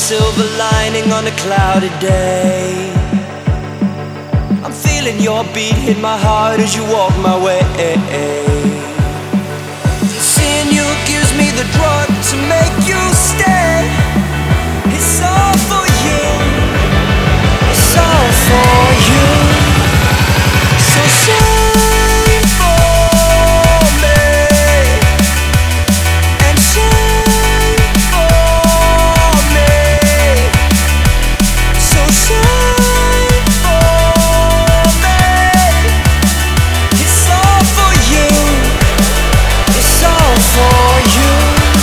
silver lining on a cloudy day. I'm feeling your beat hit my heart as you walk my way. Seeing you gives me the drug to make you stay. It's all for you, it's all for you. So shine for me, and shine for me. So shine for me. It's all for you, it's all for you.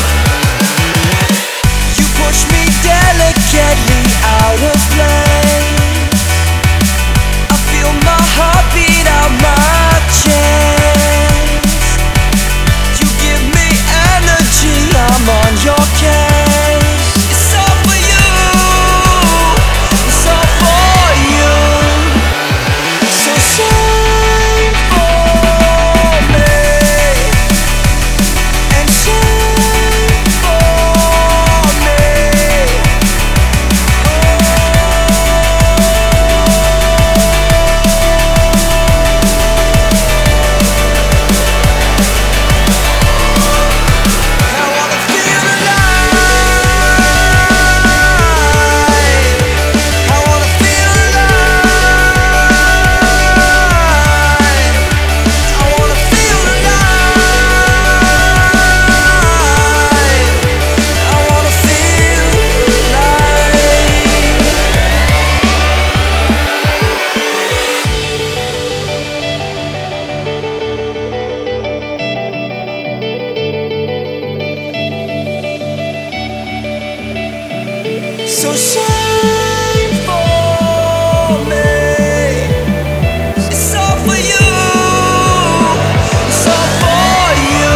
You push me delicately out of place. I feel my heart beat out my chest. You give me energy, I'm on your case. It's all for you, it's all for you. So shine for me, and shine for me. I wanna feel alive. I wanna feel alive. I wanna feel alive. I wanna feel alive. So shine for me. It's all for you, it's all for you.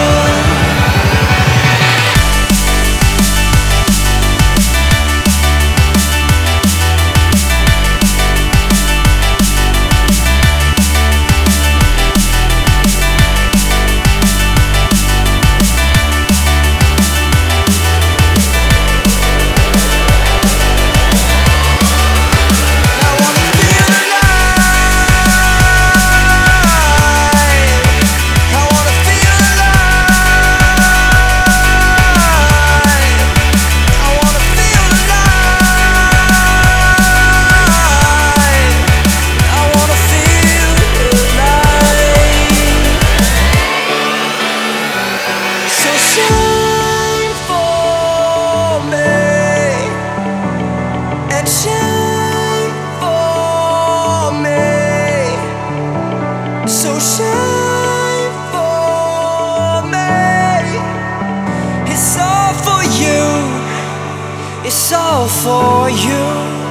I wanna feel alive. I wanna feel alive. I wanna feel alive. I wanna feel alive. So shine for me, and shine for me. So shine for me. It's all for you, it's all for you.